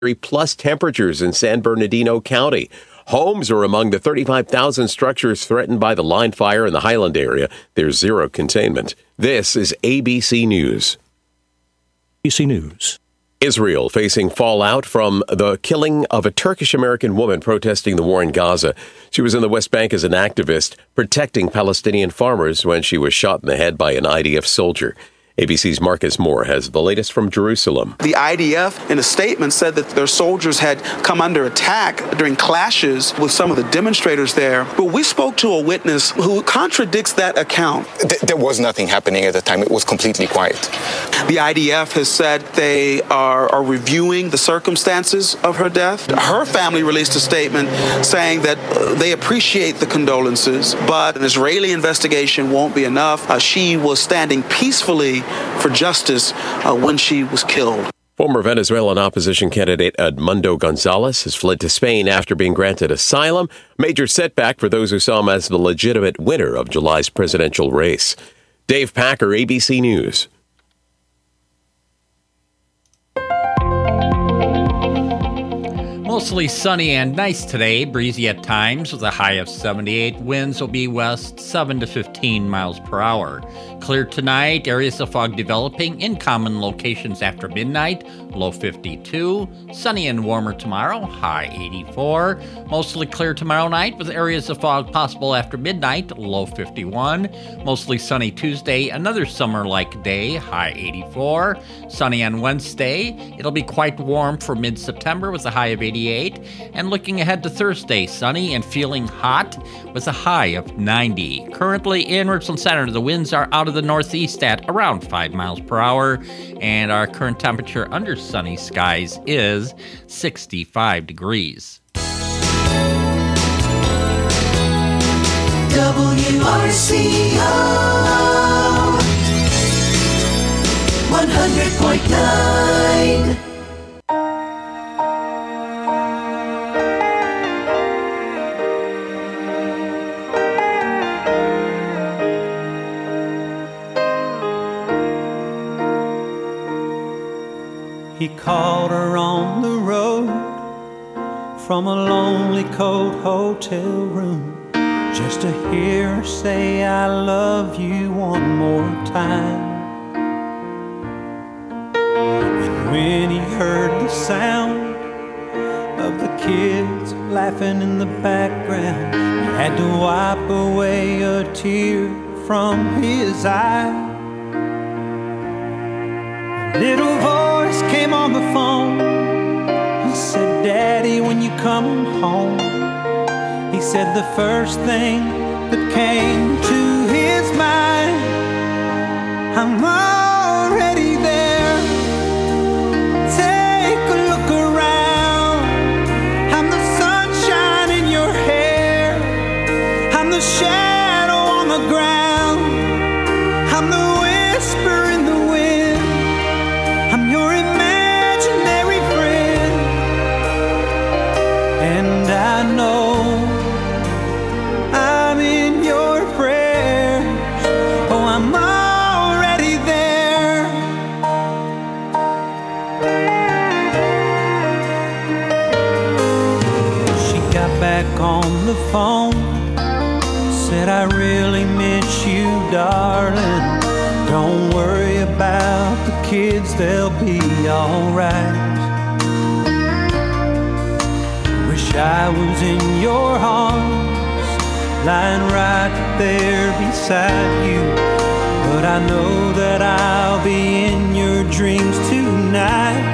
plus temperatures in San Bernardino County. Homes are among the 35,000 structures threatened by the line fire in the Highland area. There's zero containment. This is ABC News. ABC News. Israel facing fallout from the killing of a Turkish-American woman protesting the war in Gaza. She was in the West Bank as an activist protecting Palestinian farmers when she was shot in the head by an IDF soldier. ABC's Marcus Moore has the latest from Jerusalem. The IDF, in a statement, said that their soldiers had come under attack during clashes with some of the demonstrators there. But we spoke to a witness who contradicts that account. There was nothing happening at the time. It was completely quiet. The IDF has said they are reviewing the circumstances of her death. Her family released a statement saying that they appreciate the condolences, but an Israeli investigation won't be enough. She was standing peacefully for justice when she was killed. Former Venezuelan opposition candidate Edmundo Gonzalez has fled to Spain after being granted asylum. Major setback for those who saw him as the legitimate winner of July's presidential race. Dave Packer, ABC News. Mostly sunny and nice today, breezy at times with a high of 78. Winds will be west 7 to 15 miles per hour. Clear tonight, areas of fog developing in common locations after midnight, low 52. Sunny and warmer tomorrow, high 84. Mostly clear tomorrow night with areas of fog possible after midnight, low 51. Mostly sunny Tuesday, another summer-like day, high 84. Sunny on Wednesday, it'll be quite warm for mid-September with a high of 88. And looking ahead to Thursday, sunny and feeling hot with a high of 90. Currently in Richland Center, the winds are out of the northeast at around 5 miles per hour, and our current temperature under sunny skies is 65 degrees. WRCO 100.9. He called her on the road from a lonely, cold hotel room just to hear her say, I love you one more time. And when he heard the sound of the kids laughing in the background, he had to wipe away a tear from his eye. A little voice came on the phone. He said, Daddy, when you come home. He said the first thing that came to his mind, I'm already there. Take a look around. I'm the sunshine in your hair. I'm the shadow on the ground. I'm the whisper in the wind. I'm your imaginary friend. And I know I'm in your prayers. Oh, I'm already there. She got back on the phone, said, I really miss you, darling. Don't worry about the kids, they'll be alright. Wish I was in your arms, lying right there beside you. But I know that I'll be in your dreams tonight.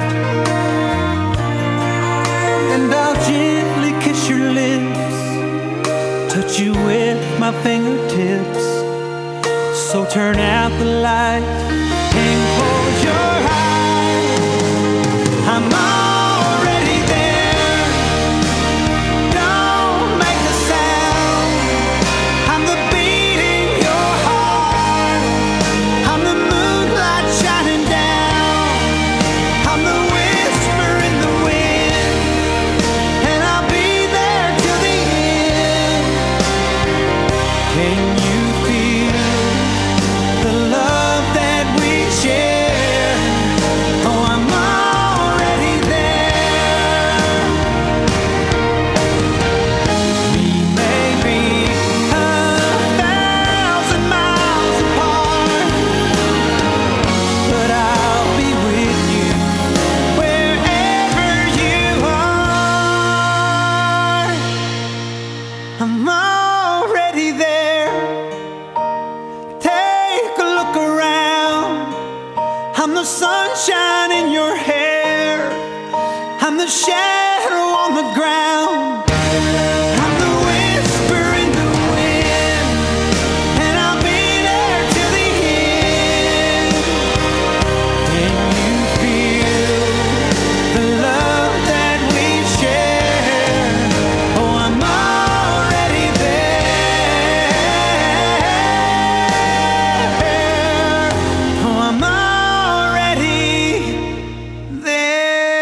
And I'll gently kiss your lips, touch you with my fingertips. So turn out the light and close your eyes. I'm already there. Don't make a sound. I'm the beat in your heart. I'm the moonlight shining down. I'm the whisper in the wind. And I'll be there till the end. Can you feel the love that we I'm the shadow on the ground. I'm the whisper in the wind, and I'll be there till the end. Can you feel the love that we share? Oh, I'm already there. Oh, I'm already there.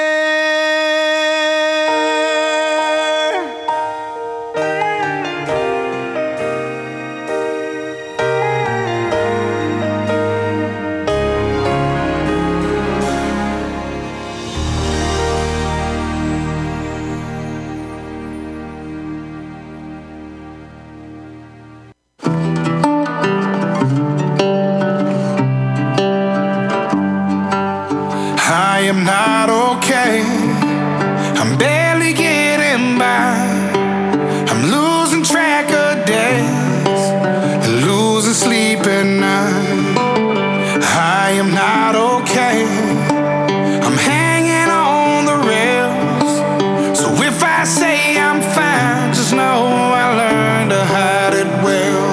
I am not okay. I'm barely getting by. I'm losing track of days, losing sleep at night. I am not okay. I'm hanging on the rails. So if I say I'm fine, just know I learned to hide it well.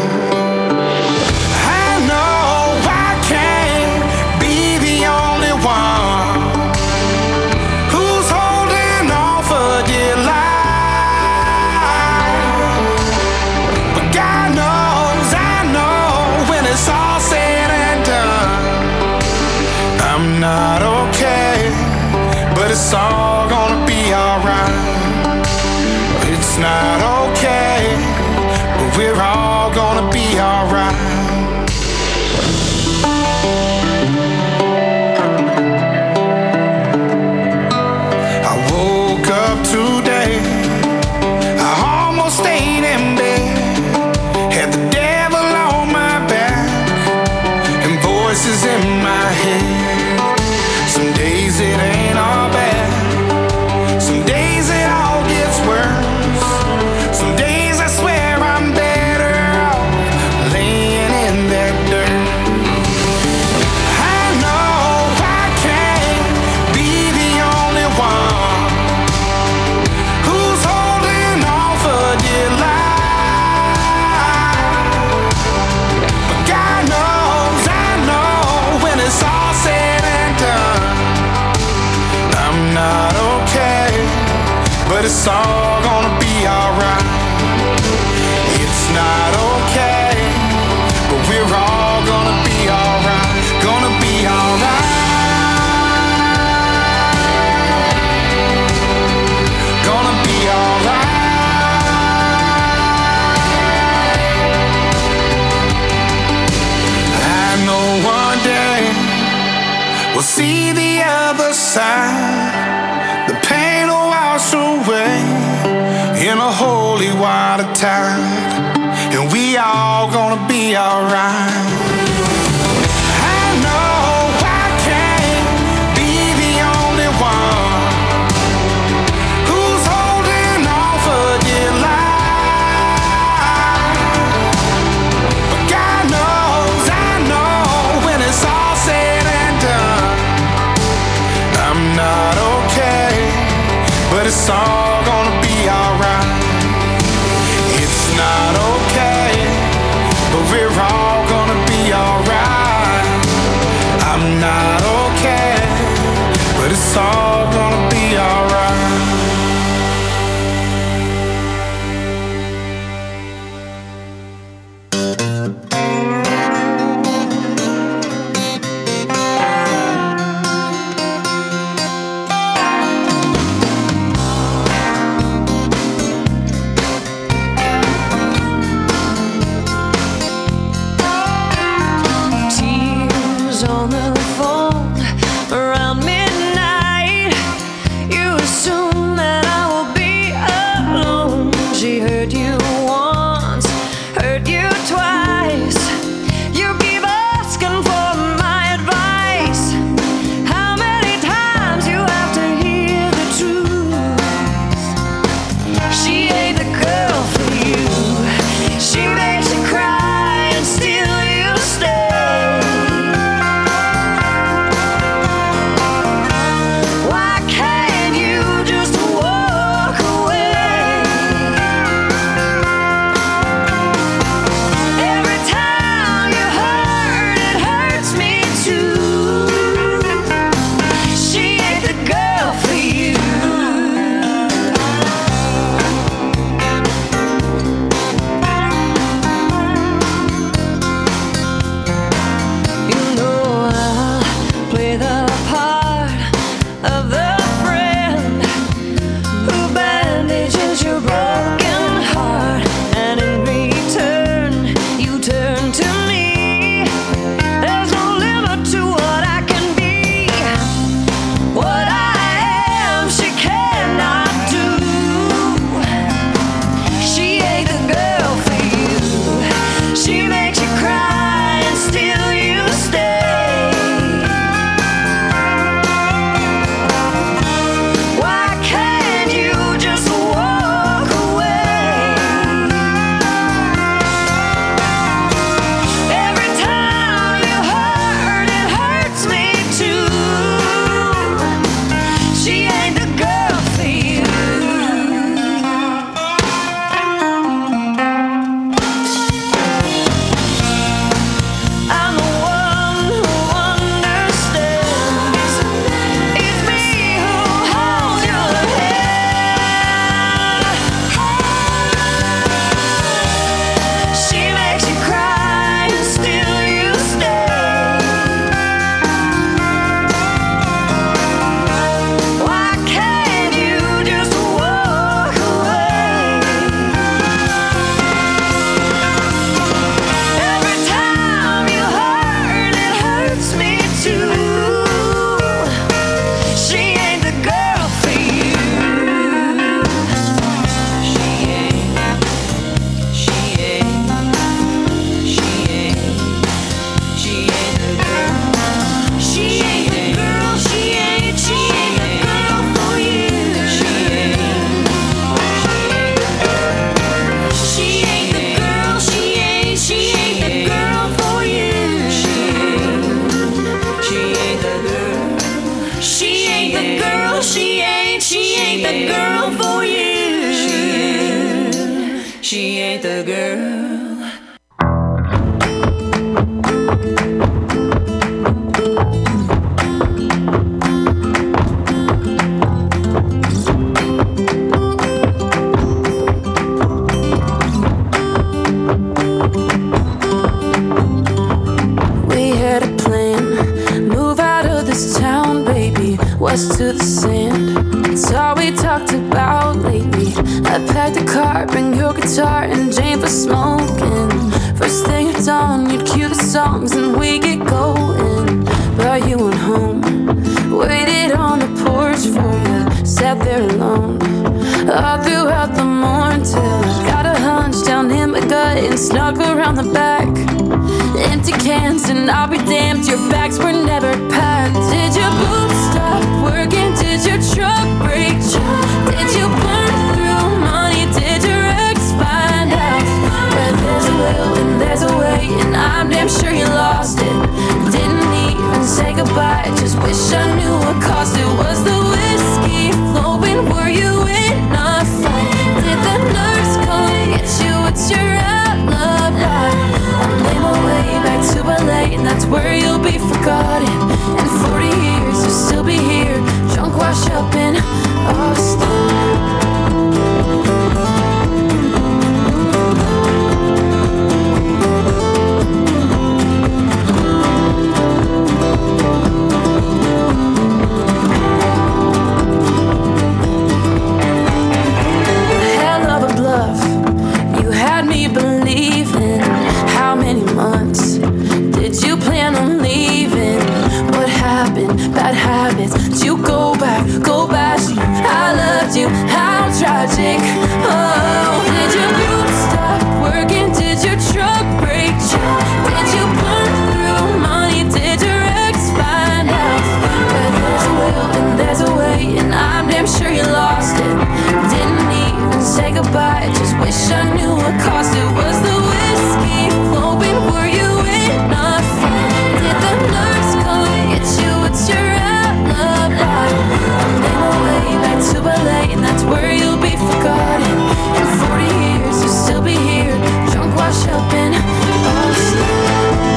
I know I can't be the only one who's holding on for dear life. But God knows, I know when it's all said and done, I'm not okay, but it's all gonna be alright. It's not okay, but we're all gonna be alright. I woke up today, I almost stayed in bed, had the devil on my back and voices in my head. Some days it ain't all bad, some days it all gets worse. Some days I swear I'm better off laying in that dirt. I know I can't be the only one who's holding on for dear life. But God knows, I know when it's all said and done, I'm not okay, but it's all gonna be alright. It's not okay, but we're all gonna be alright. Gonna be alright. Gonna be alright. I know one day we'll see the other side. The pain will wash away in a holy water tide, and we all gonna be alright. I know I can't be the only one who's holding on for dear life. But God knows, I know when it's all said and done, I'm not okay, but it's all gonna be alright. It's not okay, but we're all gonna be alright. I'm not okay, but it's all gonna be alright. ain't the girl. West to the sand, it's all we talked about lately. I packed a car, bring your guitar and Jane for smoking. First thing at dawn, you'd cue the songs and we get going. But you went home, waited on the porch for you, sat there alone all throughout the morning till I got a hunch down in my gut and snuck around the back. Empty cans and I'll be damned, your bags were never packed. Did your boots stop working? Did your truck break? Did you burn through money? Did your ex find out? Where there's a will and there's a way, and I'm damn sure you lost it. Didn't even say goodbye, just wish I knew what cost it. Was the whiskey flowing? Were you in a fight? Did the nurse come get you? What's your alibi? I'll lay my way back to LA, and that's where you'll be forgotten. In 40 years you'll still be here, drunk, washed up in Austin. Bad habits, did you go back? I loved you, how tragic. Oh, did your boots stop working? Did your truck break? Did you burn through money? Did your ex find out? Where there's a will and there's a way, and I'm damn sure you lost it. Didn't even say goodbye, just wish I knew what cost it. Was the whiskey flowing? Were you in a fight? Did the nurse come get you? What's your alibi? I'll make my way back to LA, and that's where you'll be forgotten. In 40 years you'll still be here, drunk, washed up in Austin.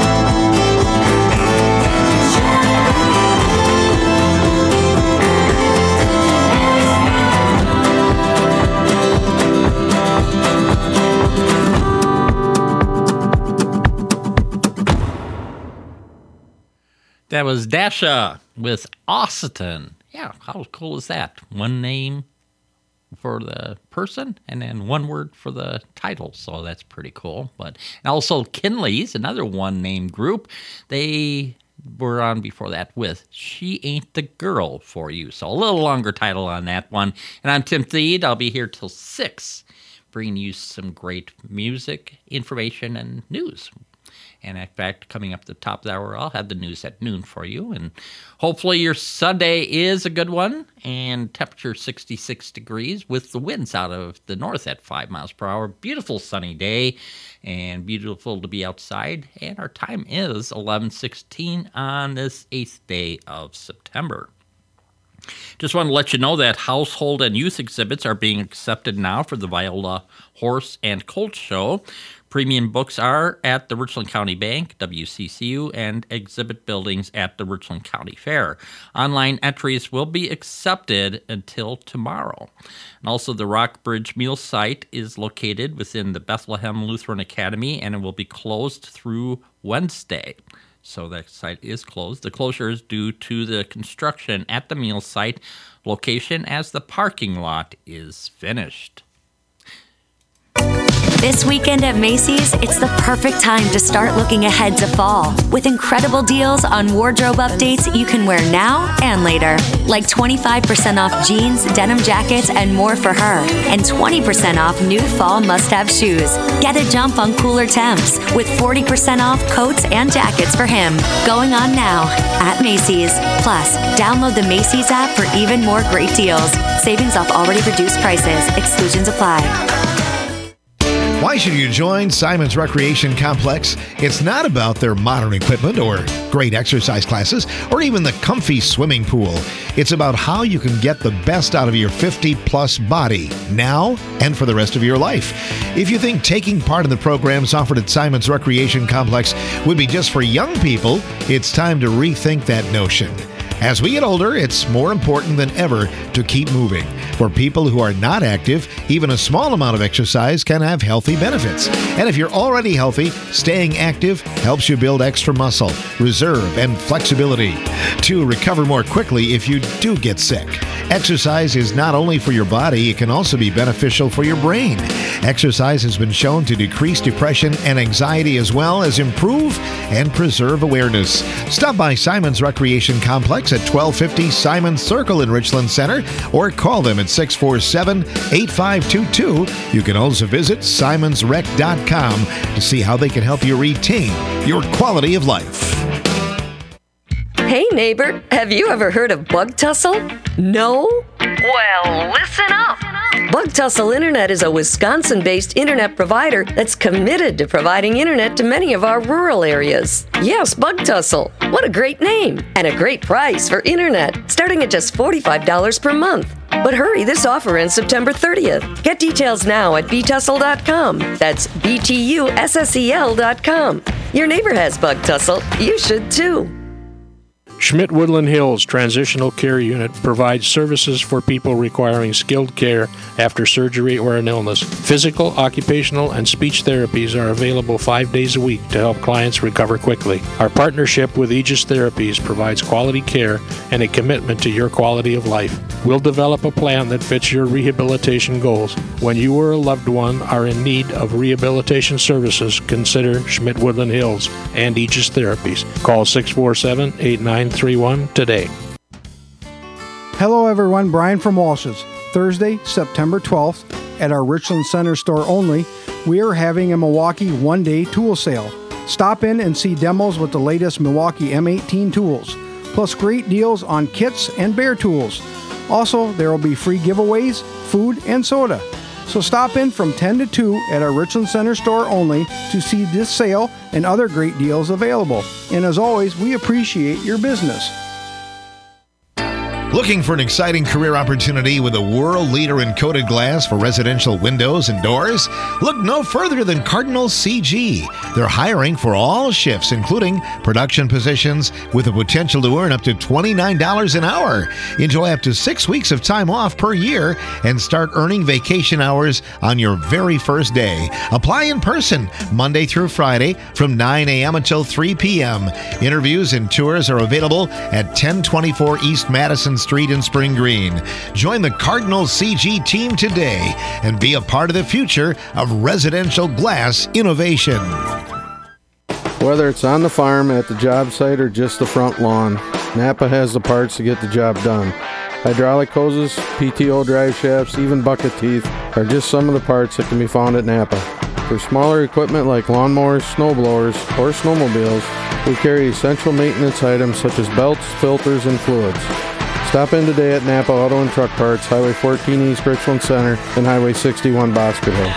That was Dasha with Austin. Yeah, how cool is that? One name for the person and then one word for the title. So that's pretty cool. But and also Kinley's, another one-name group. They were on before that with She Ain't the Girl for You. So a little longer title on that one. And I'm Tim Thede. I'll be here till 6, bringing you some great music, information, and news. And in fact, coming up at the top of the hour, I'll have the news at noon for you. And hopefully your Sunday is a good one. And temperature 66 degrees with the winds out of the north at 5 miles per hour. Beautiful sunny day and beautiful to be outside. And our time is 11:16 on this 8th day of September. Just want to let you know that household and youth exhibits are being accepted now for the Viola Horse and Colt Show. Premium books are at the Richland County Bank, WCCU, and exhibit buildings at the Richland County Fair. Online entries will be accepted until tomorrow. And also, the Rockbridge Meal site is located within the Bethlehem Lutheran Academy, and it will be closed through Wednesday. So that site is closed. The closure is due to the construction at the meal site location as the parking lot is finished. This weekend at Macy's, it's the perfect time to start looking ahead to fall with incredible deals on wardrobe updates you can wear now and later. Like 25% off jeans, denim jackets, and more for her. And 20% off new fall must-have shoes. Get a jump on cooler temps with 40% off coats and jackets for him. Going on now at Macy's. Plus, download the Macy's app for even more great deals. Savings off already reduced prices. Exclusions apply. Why should you join Simon's Recreation Complex? It's not about their modern equipment or great exercise classes or even the comfy swimming pool. It's about how you can get the best out of your 50-plus body now and for the rest of your life. If you think taking part in the programs offered at Simon's Recreation Complex would be just for young people, it's time to rethink that notion. As we get older, it's more important than ever to keep moving. For people who are not active, even a small amount of exercise can have healthy benefits. And if you're already healthy, staying active helps you build extra muscle, reserve, and flexibility to recover more quickly if you do get sick. Exercise is not only for your body, it can also be beneficial for your brain. Exercise has been shown to decrease depression and anxiety as well as improve and preserve awareness. Stop by Simon's Recreation Complex at 1250 Simon Circle in Richland Center or call them at 647-8522. You can also visit simonsrec.com to see how they can help you retain your quality of life. Hey neighbor, have you ever heard of Bug Tussle? No? Well, listen up. Bug Tussle Internet is a Wisconsin-based internet provider that's committed to providing internet to many of our rural areas. Yes, Bug Tussle. What a great name and a great price for internet, starting at just $45 per month. But hurry, this offer ends September 30th. Get details now at btussle.com. That's BTUSSEL.com. Your neighbor has Bug Tussle. You should too. Schmidt Woodland Hills Transitional Care Unit provides services for people requiring skilled care after surgery or an illness. Physical, occupational, and speech therapies are available 5 days a week to help clients recover quickly. Our partnership with Aegis Therapies provides quality care and a commitment to your quality of life. We'll develop a plan that fits your rehabilitation goals. When you or a loved one are in need of rehabilitation services, consider Schmidt Woodland Hills and Aegis Therapies. Call 647-8931 today. Hello everyone, Brian from Walsh's. Thursday, September 12th, at our Richland Center store only, we are having a Milwaukee one-day tool sale. Stop in and see demos with the latest Milwaukee M18 tools, plus great deals on kits and bare tools. Also, there will be free giveaways, food, and soda. So stop in from 10 to 2 at our Richland Center store only to see this sale and other great deals available. And as always, we appreciate your business. Looking for an exciting career opportunity with a world leader in coated glass for residential windows and doors? Look no further than Cardinal CG. They're hiring for all shifts, including production positions, with the potential to earn up to $29 an hour. Enjoy up to 6 weeks of time off per year and start earning vacation hours on your very first day. Apply in person Monday through Friday from 9 a.m. until 3 p.m. Interviews and tours are available at 1024 East Madison Street in Spring Green. Join the Cardinal CG team today and be a part of the future of residential glass innovation. Whether it's on the farm, at the job site, or just the front lawn, Napa has the parts to get the job done. Hydraulic hoses, PTO drive shafts, even bucket teeth are just some of the parts that can be found at Napa. For smaller equipment like lawnmowers, snowblowers, or snowmobiles, we carry essential maintenance items such as belts, filters, and fluids. Stop in today at Napa Auto and Truck Parts, Highway 14 East Richland Center, and Highway 61 Bosker Hill.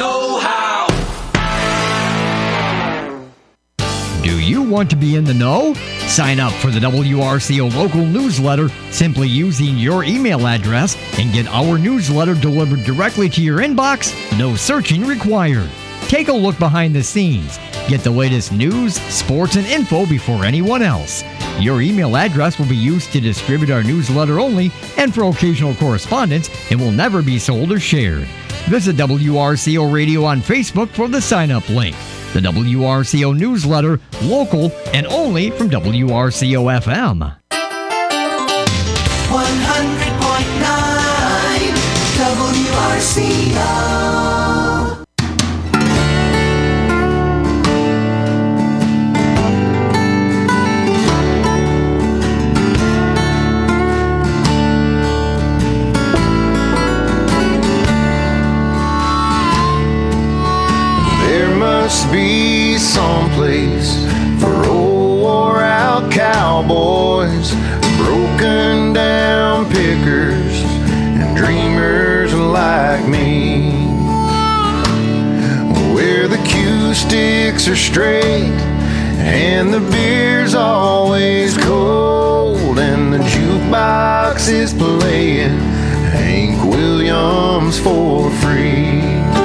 Do you want to be in the know? Sign up for the WRCO local newsletter simply using your email address and get our newsletter delivered directly to your inbox. No searching required. Take a look behind the scenes. Get the latest news, sports, and info before anyone else. Your email address will be used to distribute our newsletter only and for occasional correspondence and will never be sold or shared. Visit WRCO Radio on Facebook for the sign-up link. The WRCO newsletter, local and only from WRCO FM. 100.9 WRCO. Must be someplace for old wore-out cowboys, broken down pickers, and dreamers like me. sticks are straight, and the beer's always cold, and the jukebox is playing Hank Williams for free.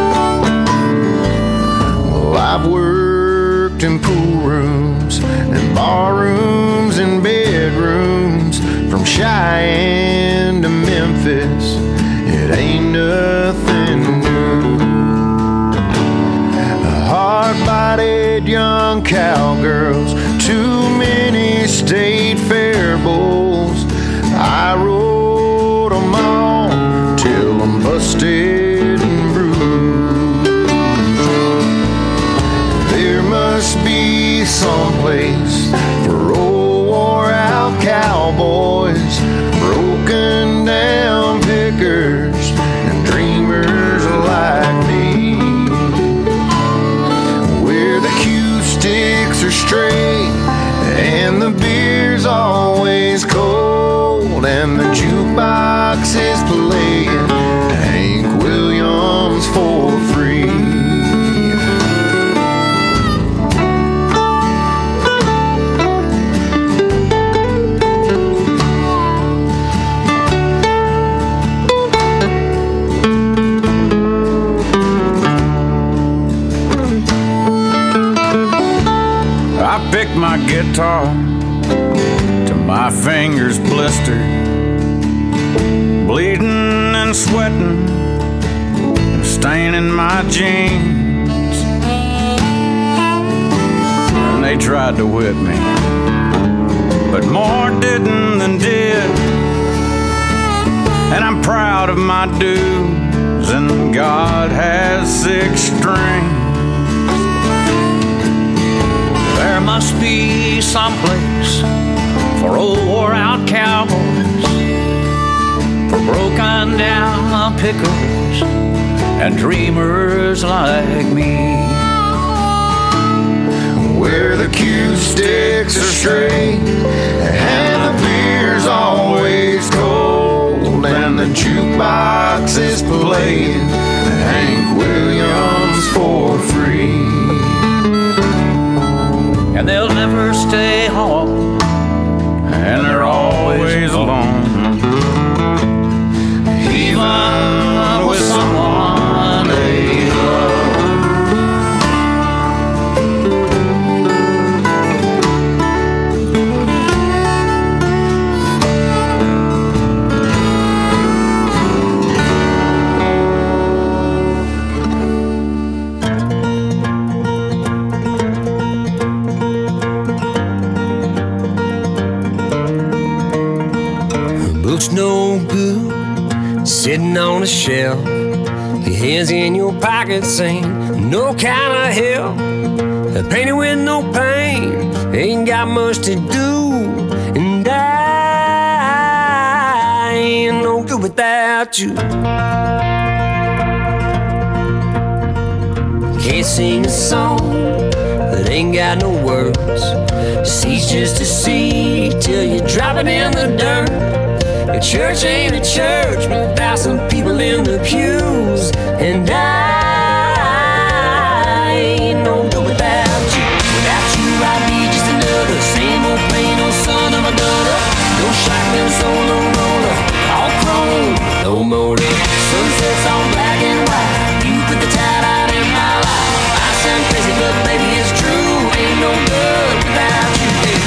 Well, I've worked in pool rooms and bar rooms and bedrooms, from Cheyenne to Memphis, it ain't nothing new. Hard-bodied young cowgirls, too many state fair bowls, I rode them all till I'm busted and bruised. There must be someplace for old wore-out cowboys, broken down pickers, and dreamers like me, where the cue sticks are straight and the beer's always cold, and the jukebox is playing Hank Williams for free. I picked my guitar till my fingers blistered, bleeding and sweating, staining my jeans. And they tried to whip me, but more didn't than did. And I'm proud of my dues, and God has 6 strings. There must be someplace for old wore-out cowboys, for broken down pickers and dreamers like me, where the cue sticks are straight and the beer's always cold, and the jukebox is playing Hank Williams for free. And they'll never stay home, and they're always alone, even with someone they love. Looks no good sitting on a shelf, your hands in your pockets ain't no kind of help. Painted with no pain, ain't got much to do, and I ain't no good without you. Can't sing a song that ain't got no words, see's just a seed till you drop it in the dirt. A church ain't a church without some people in the pews, and I ain't no good without you. Without you, I'd be just another same old plain old son of a gutter. No shotgun solo roller, all chrome, no motor. Sunsets all black and white, you put the tide out in my life. I sound crazy, but baby it's true. Ain't no good without you, baby.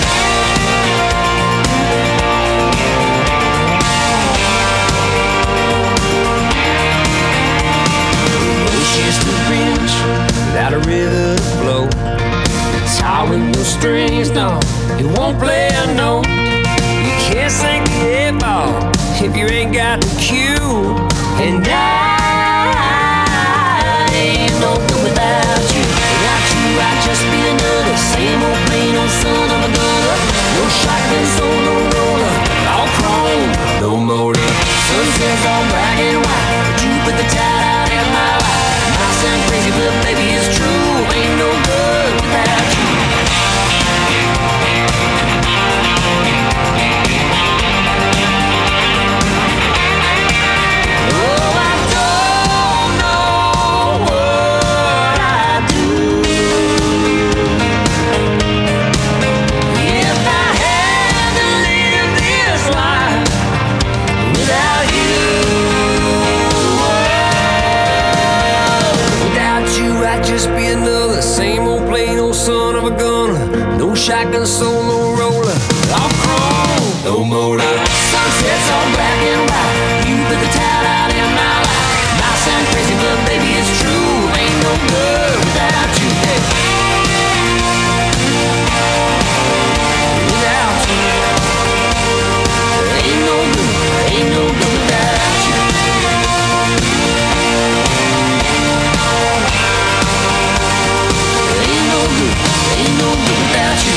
Without a river to flow, guitar with no strings, no, it won't play a note. You can't sing the A-ball if you ain't got the cue, and I ain't no good without you. Without you, I'd just be another same old plain old son of a gutter. No shotgun solo roller, all chrome, no motor. Sunsets all black and white, but you put the tide out in my life. I sound crazy, but baby it's true. Ain't no good without you. just be another same old plain old son of a gunner. No shotgun solo roller. I'll crawl, no motor. Sunsets all black and white. You put the tide out in my life. Might sound crazy, but baby it's true. Ain't no good without you. Hey. Without you, ain't no good without you. Ain't no good without you.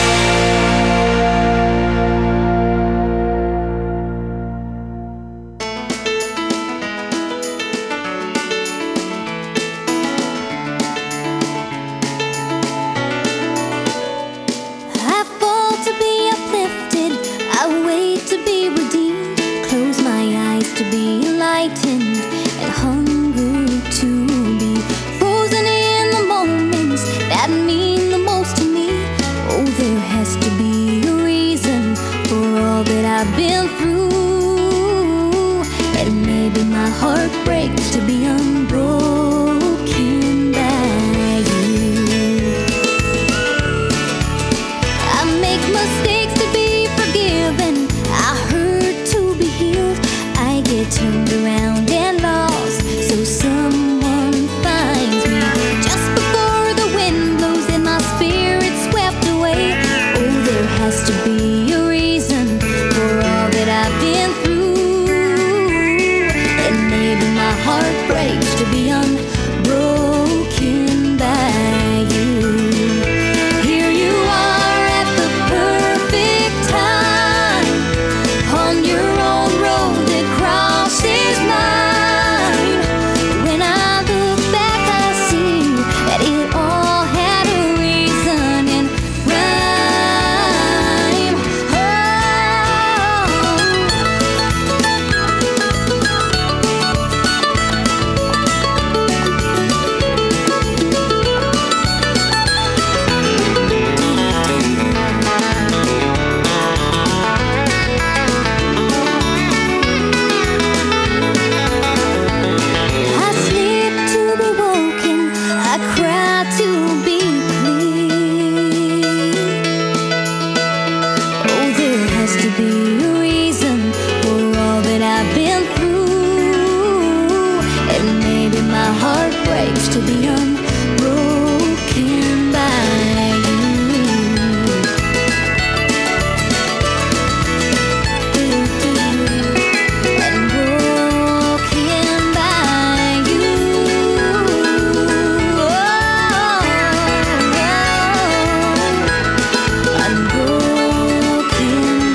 I fall to be uplifted, I wait to be redeemed, close my eyes to be enlightened, and hunger to be frozen in the moments that mean the most to me. Oh, there has to be a reason for all that I've been through, and maybe my heart breaks to be unbroken by you. I make mistakes to be forgiven, I hurt to be healed, I get turned around and lost, so someone finds me just before the wind blows and my spirit swept away. Oh, there has to be a reason for all that I've been through, and maybe my heart breaks to be unbroken by you. Here you are at the perfect time, on your own road that crosses mine. When I look back, I see that it all had a reason and rhyme. I sleep to be woken, I cry to be clean. Oh, there has to be a reason for all that I've been through, and maybe my heart breaks to be unbroken by you. Unbroken by you. Unbroken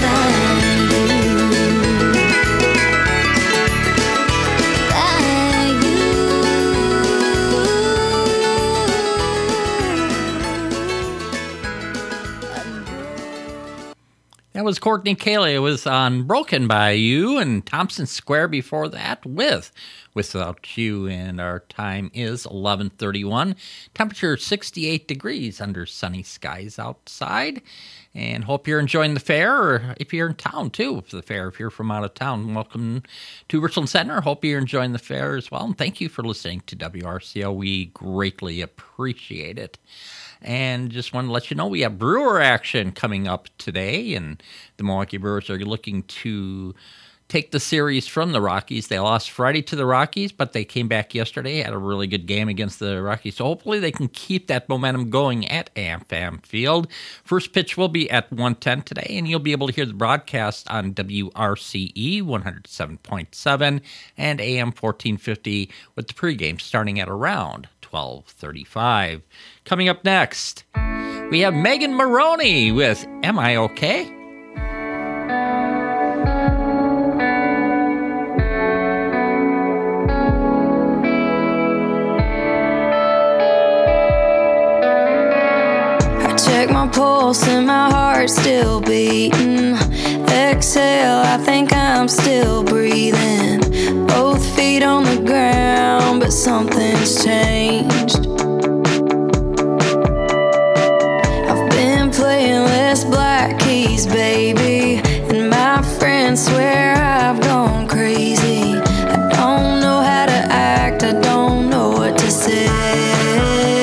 That was Courtney Cayley. It was on Broken by You, and Thompson Square before that with Without You. And our time is 11:31. Temperature 68 degrees under sunny skies outside. And hope you're enjoying the fair, or if you're in town too, for the fair. If you're from out of town, welcome to Richland Center. Hope you're enjoying the fair as well. And thank you for listening to WRCO. We greatly appreciate it. And just want to let you know we have Brewer action coming up today, and the Milwaukee Brewers are looking to take the series from the Rockies. They lost Friday to the Rockies, but they came back yesterday, had a really good game against the Rockies. So hopefully they can keep that momentum going at AmFam Field. First pitch will be at 1:10 today, and you'll be able to hear the broadcast on WRCE 107.7 and AM 1450 with the pregame starting at around 12:35. Coming up next, we have Megan Maroney with Am I Okay? Check my pulse and my heart's still beating. Exhale, I think I'm still breathing. Both feet on the ground, but something's changed. I've been playing less black keys, baby, and my friends swear I've gone crazy. I don't know how to act, I don't know what to say.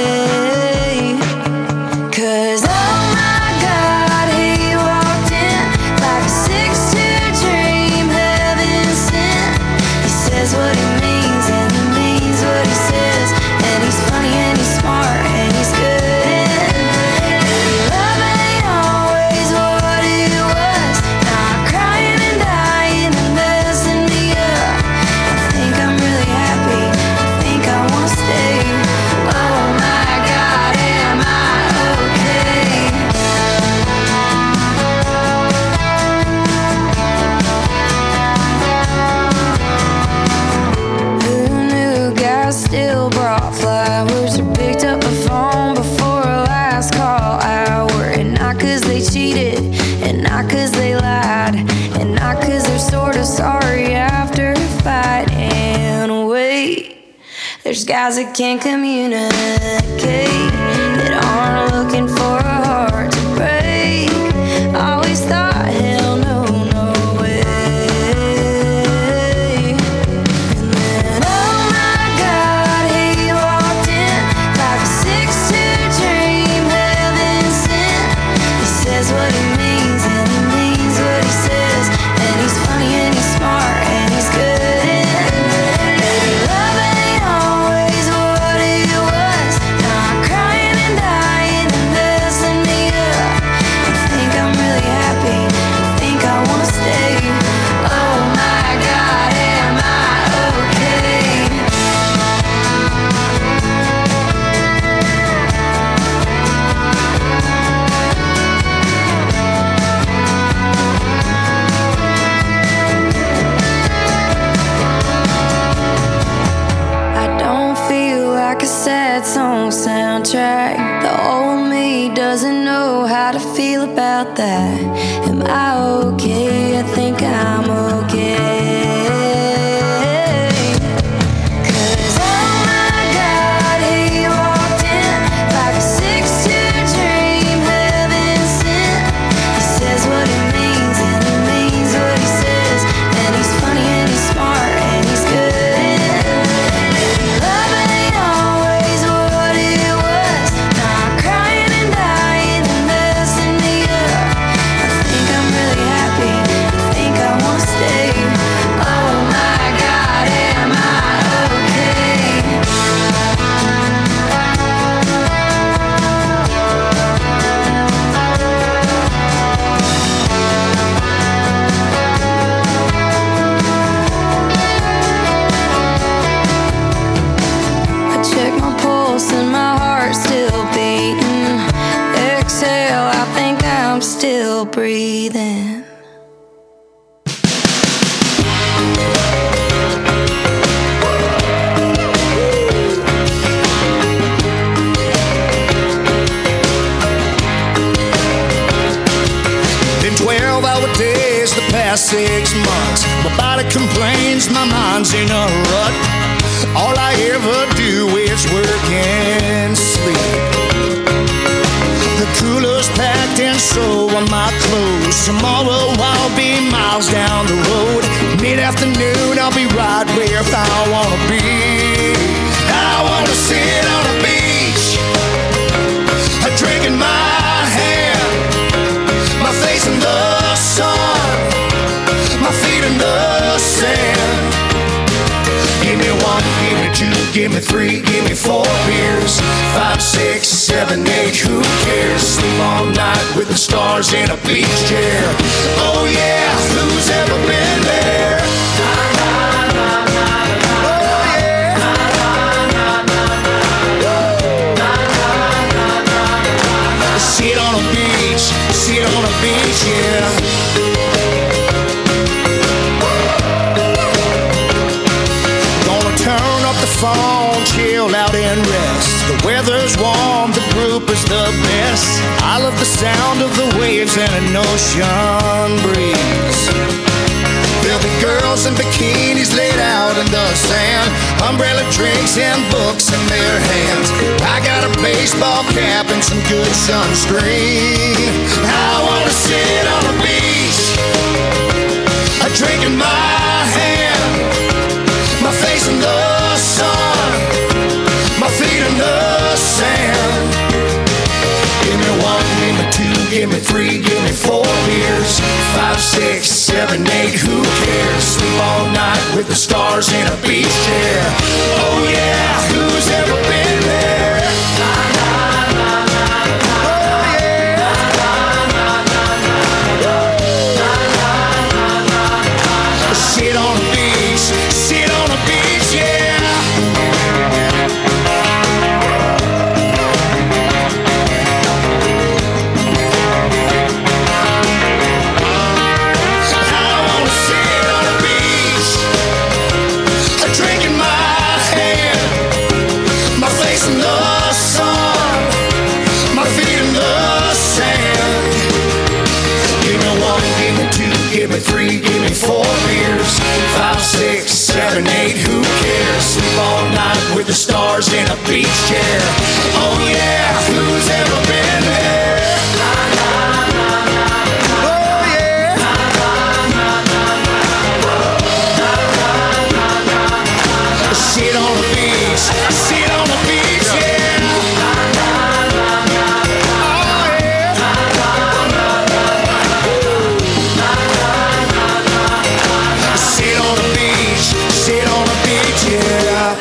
There's guys that can't communicate, that aren't looking for a heart to break. Always thought, hell no, no way. And then, oh my God, he walked in like a 6'2" dream heaven sent. He says what he means and he means what he says, and he's funny and he's smart and he's good. Baby, love ain't always what it was. Now I'm crying and dying and messing me up. I think I'm really happy, I think I wanna stay. Oh my God, am I okay? I don't feel like a sad song soundtrack. The old me doesn't know how to feel about that. Am I okay? I think I'm okay. 'Cause oh my God, he walked in like a 6'2" dream heaven sent. He says what he means and he means what he says, and he's funny and he's smart and he's good. Love ain't always what it was. Now I'm crying and dying and messing me up. I think I'm really happy, I think I wanna stay. Oh my God, am I okay? I check my pulse and my heart's still beating. Exhale, I think I'm still breathing. Been 12-hour days the past 6 months. My body complains, my mind's in a rut. All I ever do is work and sleep. The cooler's packed and so are my clothes. Tomorrow I'll be miles down the road. Mid-afternoon I'll be right where I wanna be. I wanna sit on a beach, a drink in my hand, my face in the sun, my feet in the sand. Give me one, give me two, give me three, give me 4 beers. 5, 6, 7, 8, who cares? Sleep all night with the stars in a beach chair. Oh yeah, who's ever been there? Sit on a beach, sit on a beach, yeah. Gonna turn up the phone, chill out and rest. The weather's warm, the group is the best. I love the sound of the waves and an ocean breeze. There'll be girls in bikinis laid out in the sand, umbrella drinks and books in their hands. I got a baseball cap and some good sunscreen. I wanna sit on a beach, a drink in my hand, my face in the sun, my feet in the sand. Give me 1, give me 2, give me 3, give me 4 beers. 5, 6, 7, 8, who cares? Sleep all night with the stars in a beach chair. Oh yeah, who's ever been there? with the stars in a beach chair. Oh yeah, who's ever been there? Oh yeah. Sit on the beach, sit on the beach, yeah. Sit on the beach, sit on the beach, yeah.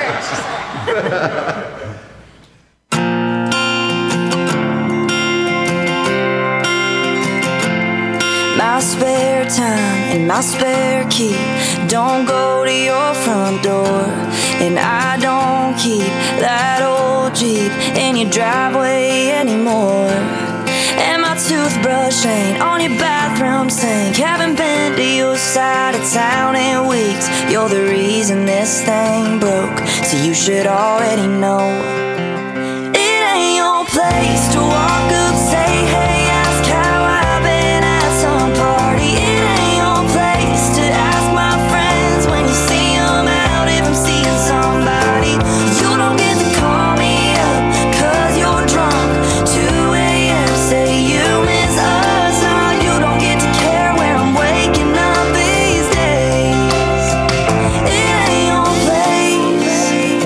My spare time and my spare key don't go to your front door, and I don't keep that old Jeep in your driveway anymore. And my toothbrush ain't on your bathroom sink. Haven't been to your side of town in weeks. You're the reason this thing broke, so you should already know. It ain't your place to walk up, say hey, ask how I've been at some party. It ain't your place to ask my friends when you see them out if I'm seeing somebody. You don't get to call me up 'cause you're drunk. 2 a.m. say you miss us. Now you don't get to care where I'm waking up these days. It ain't your place.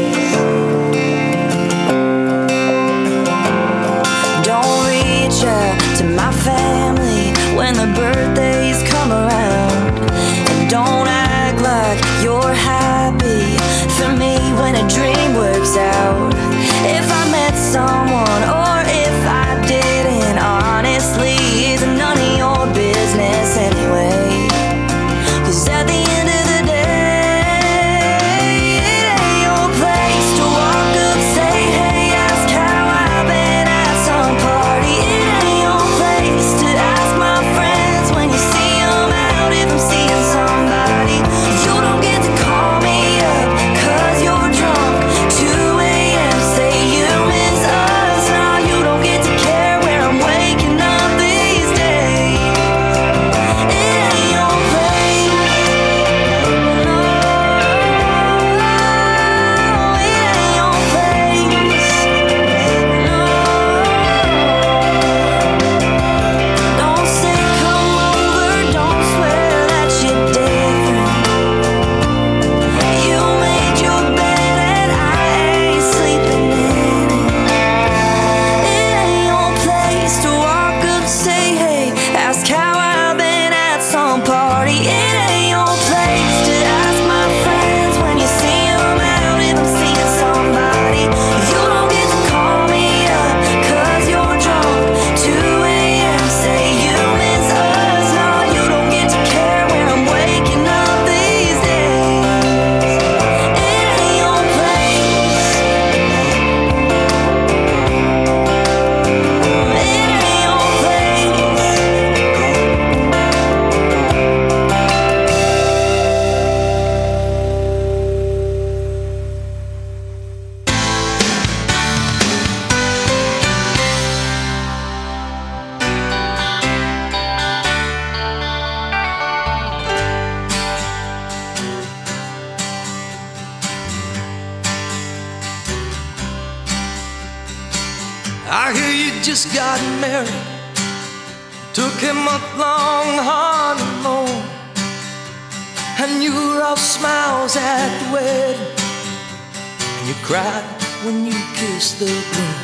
Don't reach out to my family when the birthdays come around, and don't act like you're happy for me when a dream works out. If I met someone or if I didn't, honestly, it's none of your business anyway. 'Cause at the end of the day, it ain't your place to walk up, say hey, ask how I've been at some party. It ain't your place to ask my friends when you see them out if I'm seeing somebody. You don't get to call me up 'cause you're drunk. 2 a.m. say you miss us. Now you don't get to care where I'm waking up these days. It ain't your place. No, it ain't your place. No. Don't say come over, don't swear that you're different. You made your bed and I ain't sleeping in it. It ain't your place to walk up, say hey, ask how I've been at some party. It ain't your place to ask my friends when you see them out if I'm seeing somebody. You don't get to call me up 'cause you're drunk. 2 a.m. say you miss us. Now you don't get to care where I'm waking up these days. It ain't your place. It ain't your place. I hear you just got married, took a month-long honeymoon, and you were all smiles at the wedding, and you cried when you kissed the groom.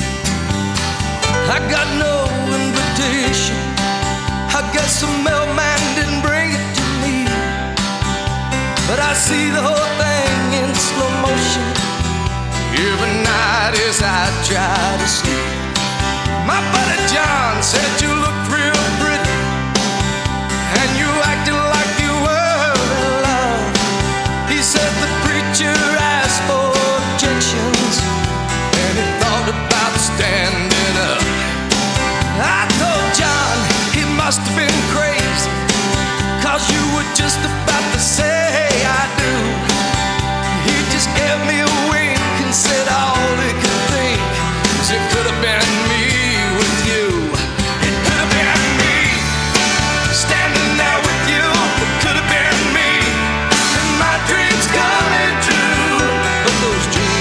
I got no invitation, I guess the mailman didn't bring it to me, but I see the whole thing in slow motion every night as I try to sleep. My buddy John said you looked real pretty, and you acted like you were in love. He said the preacher asked for objections, and he thought about standing up. I told John he must have been crazy, 'cause you were just about to say I do. He just gave me a wink and said all he could think was it could have been me with you. It could have been me standing there with you. It could have been me and my dreams coming true. But those dreams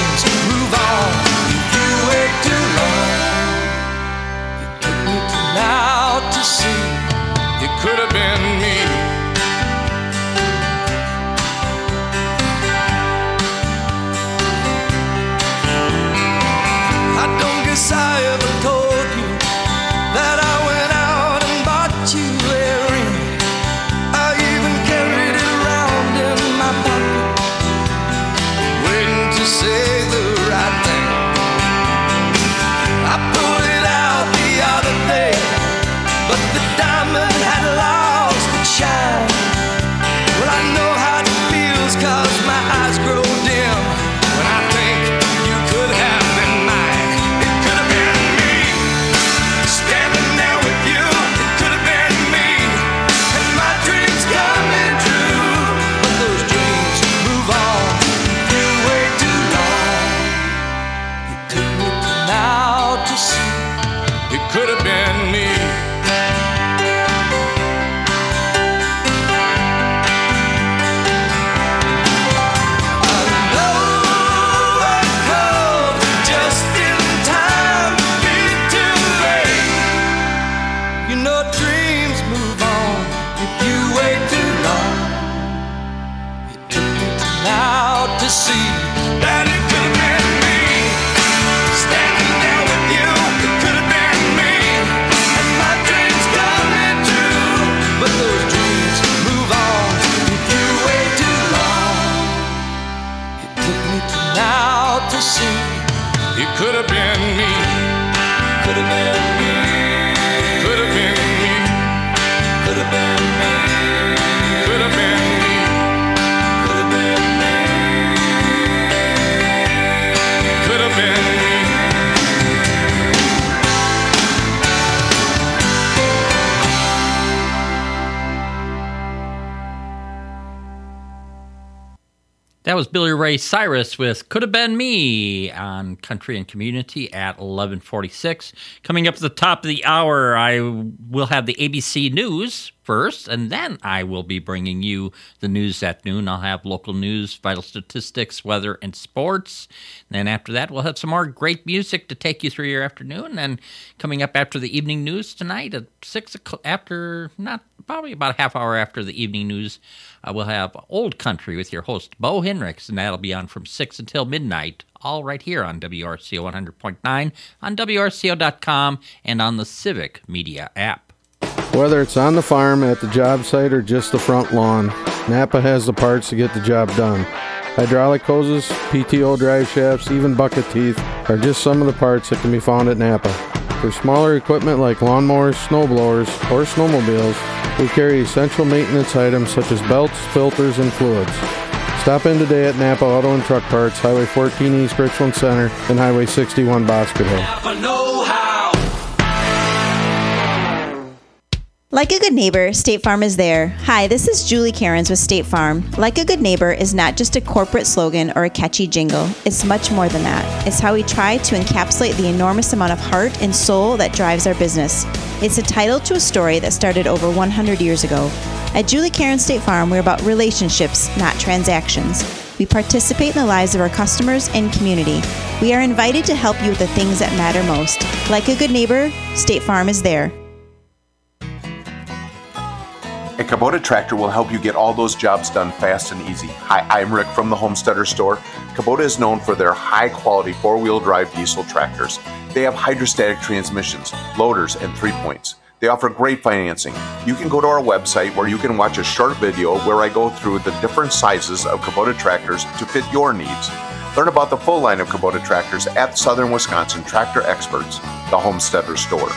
see. It could have been me. Could have been me. Could have been me. Could have been me. Could have been me. Could have been me. Could have been me. That was Billy Ray Cyrus with Could Have Been Me on Country and Community at 11:46. Coming up at the top of the hour, I will have the ABC News first, and then I will be bringing you the news at noon. I'll have local news, vital statistics, weather, and sports. And then after that, we'll have some more great music to take you through your afternoon. And coming up after the evening news tonight at 6 o'clock, probably about a half hour after the evening news, we'll have Old Country with your host, Bo Henricks, and that'll be on from 6 until midnight, all right here on WRCO 100.9, on WRCO.com, and on the Civic Media app. Whether it's on the farm, at the job site, or just the front lawn, Napa has the parts to get the job done. Hydraulic hoses, PTO drive shafts, even bucket teeth are just some of the parts that can be found at Napa. For smaller equipment like lawnmowers, snowblowers, or snowmobiles, we carry essential maintenance items such as belts, filters, and fluids. Stop in today at Napa Auto and Truck Parts, Highway 14 East Richland Center, and Highway 61 Bosque Hill. Like a good neighbor, State Farm is there. Hi, this is Julie Cairns with State Farm. Like a good neighbor is not just a corporate slogan or a catchy jingle. It's much more than that. It's how we try to encapsulate the enormous amount of heart and soul that drives our business. It's a title to a story that started over 100 years ago. At Julie Cairns State Farm, we're about relationships, not transactions. We participate in the lives of our customers and community. We are invited to help you with the things that matter most. Like a good neighbor, State Farm is there. A Kubota tractor will help you get all those jobs done fast and easy. Hi, I'm Rick from the Homesteader Store. Kubota is known for their high-quality four-wheel drive diesel tractors. They have hydrostatic transmissions, loaders, and 3-points. They offer great financing. You can go to our website where you can watch a short video where I go through the different sizes of Kubota tractors to fit your needs. Learn about the full line of Kubota tractors at Southern Wisconsin Tractor Experts, the Homesteader Store.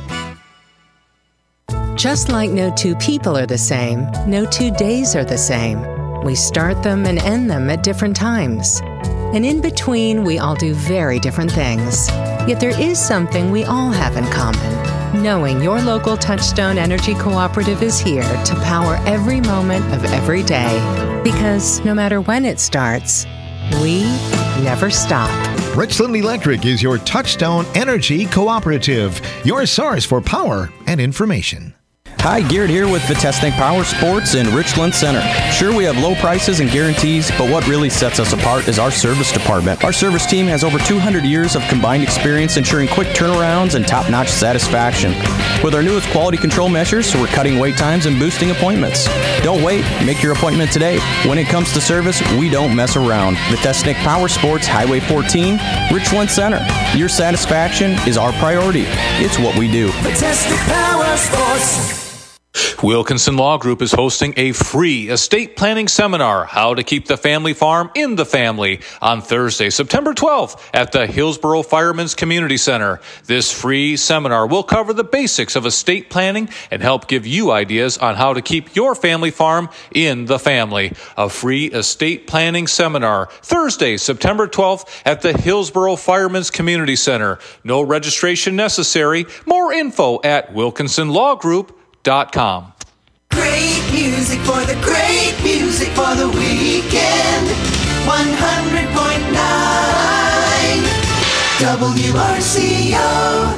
Just like no two people are the same, no 2 days are the same. We start them and end them at different times. And in between, we all do very different things. Yet there is something we all have in common. Knowing your local Touchstone Energy Cooperative is here to power every moment of every day. Because no matter when it starts, we never stop. Richland Electric is your Touchstone Energy Cooperative, your source for power and information. Hi, Garrett here with Vitesnik Power Sports in Richland Center. Sure, we have low prices and guarantees, but what really sets us apart is our service department. Our service team has over 200 years of combined experience ensuring quick turnarounds and top-notch satisfaction. With our newest quality control measures, we're cutting wait times and boosting appointments. Don't wait, make your appointment today. When it comes to service, we don't mess around. Vitesnik Power Sports, Highway 14, Richland Center. Your satisfaction is our priority. It's what we do. Vitesnik Power Sports. Wilkinson Law Group is hosting a free estate planning seminar, How to Keep the Family Farm in the Family, on Thursday, September 12th at the Hillsboro Firemen's Community Center. This free seminar will cover the basics of estate planning and help give you ideas on how to keep your family farm in the family. A free estate planning seminar, Thursday, September 12th at the Hillsboro Firemen's Community Center. No registration necessary. More info at WilkinsonLawGroup.com. Great music for the great music for the weekend. 100.9 WRCO.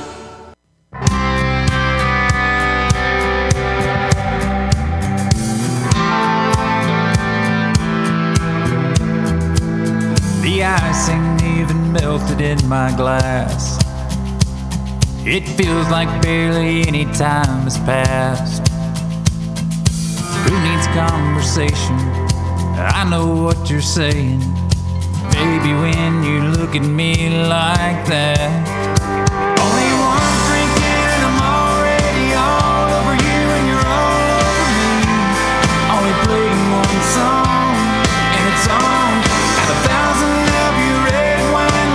The ice ain't even melted in my glass. It feels like barely any time has passed. Who needs conversation? I know what you're saying. Baby, when you look at me like that. Only one drink in, I'm already all over you and you're all over me. Only playing one song and it's on. Got 1,000 of your red wine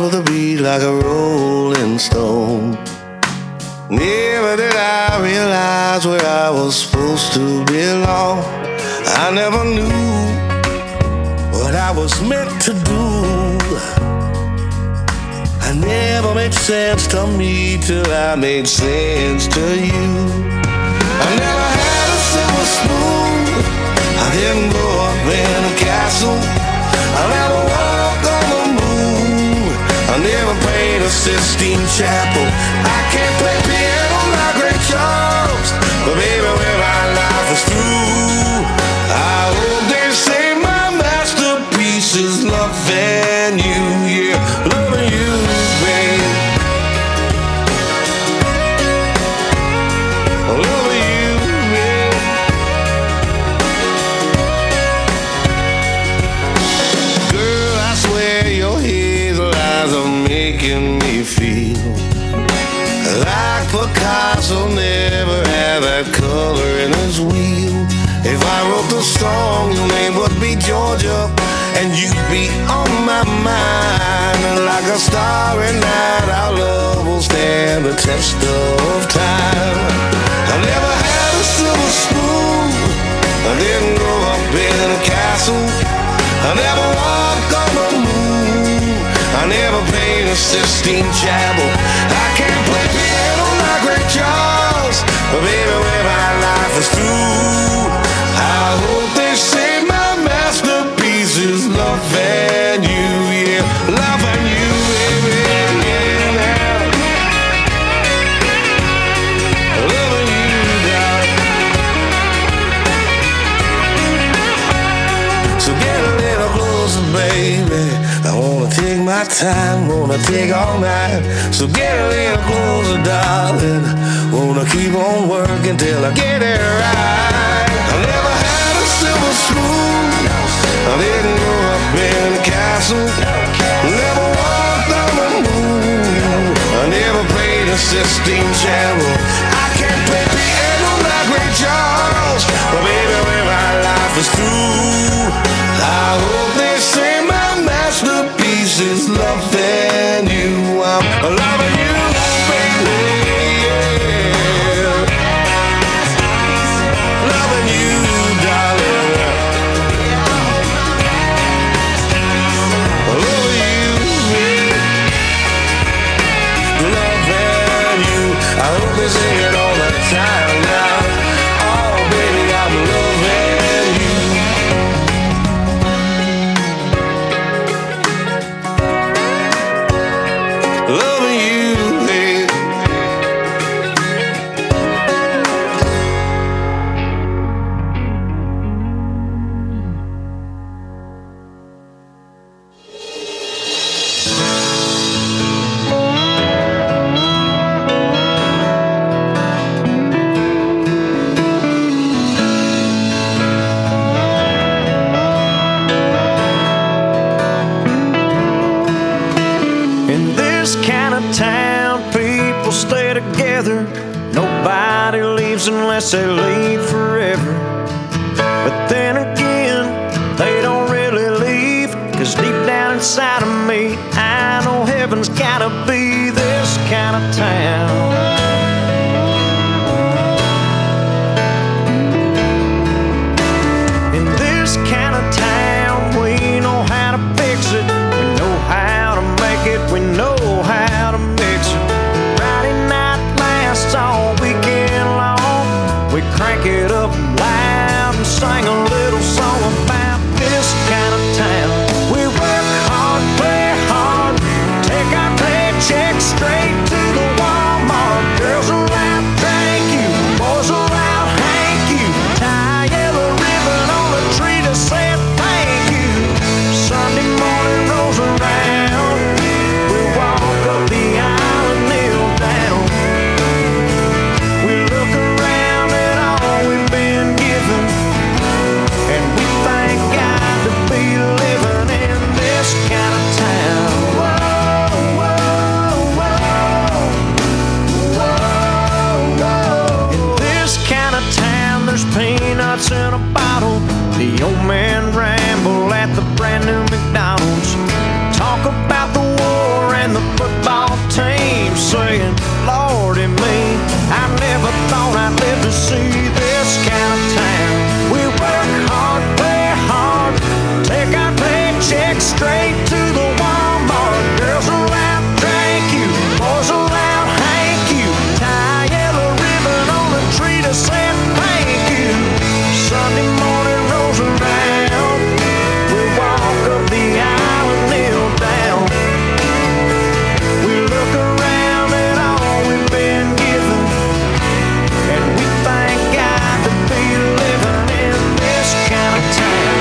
follow the beat like a rolling stone. Never did I realize where I was supposed to belong. I never knew what I was meant to do. I never made sense to me till I made sense to you. I never had a silver spoon. I didn't grow up in a castle. I never walked on the moon. I never prayed a Sistine Chapel. I can't play piano like Ray Charles, but baby, when my life is through, I hope they say my masterpiece is loving you, yeah, loving you, babe. Loving you, babe. Girl, I swear your hazel eyes are making me feel like Picasso never had that color in his wheel. If I wrote the song, your name would be Georgia, and you'd be on my mind. And like a starry night, our love will stand the test of time. I never had a silver spoon. I didn't grow up in a castle. I never walked on the moon. I never played a Sistine Chapel. I can't play piano like Ray Charles, but baby, when my life is through, I hope they say my masterpiece is loving you, yeah, loving you, baby, yeah, loving you, darling. So get a little closer, baby. I wanna take my time, wanna take all night. So get a little closer, darling. Wanna keep on working till I get it right. I never had a silver spoon. I didn't grow up in a castle. Never walked on the moon. I never played a Sistine Chapel. I can't play piano like Ray Charles, but baby, when my life is through, I hope they say my masterpiece is loving you. I'm loving you, baby, yeah. Loving you, darling. Loving you, baby. Loving you. I hope they sing it all the time now. Oh, baby, I'm loving you. Loving you, babe. In this kind of town, people stay together. Nobody leaves unless they leave forever. But then again, they don't really leave, 'cause deep down inside of me, I know heaven's gotta be this kind of town. In this kind of town, we know how to fix it. We know how to make it. We know how to mix it. Friday night lasts all weekend long. We crank it up loud and sing a little song about this kind of town. We work hard, play hard, take our paycheck straight to the wall. straight to the Walmart. Girls will out drink you, boys will out hank you. Tie a yellow ribbon on a tree to say thank you. Sunday morning rolls around, we walk up the aisle and kneel down. We look around at all we've been given, and we thank God to be living in this kind of town.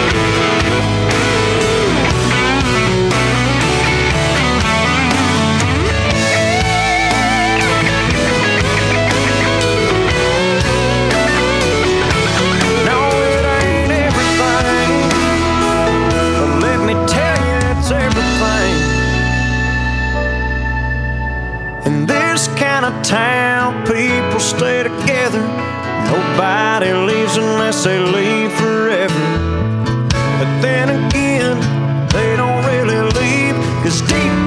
No, it ain't everything, but let me tell you it's everything. In this kind of town, people stay together. Nobody leaves unless they leave forever. But then again, they don't really leave, 'cause deep